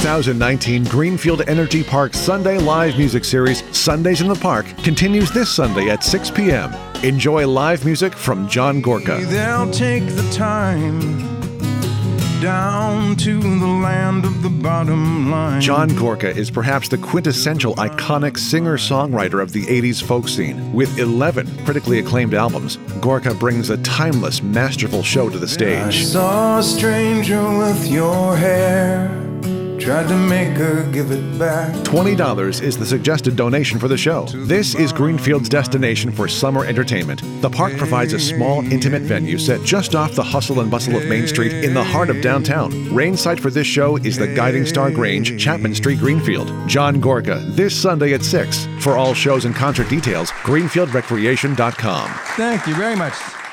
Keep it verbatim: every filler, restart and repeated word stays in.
thousand nineteen Greenfield Energy Park Sunday Live Music Series, Sundays in the Park, continues this Sunday at six p.m. Enjoy live music from John Gorka. They'll take the time down to the land of the bottom line. John Gorka is perhaps the quintessential iconic singer-songwriter of the eighties folk scene. With eleven critically acclaimed albums, Gorka brings a timeless, masterful show to the I stage. saw a stranger with your hair, tried to make her give it back. twenty dollars is the suggested donation for the show. This is Greenfield's destination for summer entertainment. The park provides a small, intimate venue set just off the hustle and bustle of Main Street in the heart of downtown. Rain site for this show is the Guiding Star Grange, Chapman Street, Greenfield. John Gorka, this Sunday at six. For all shows and concert details, greenfield recreation dot com. Thank you very much.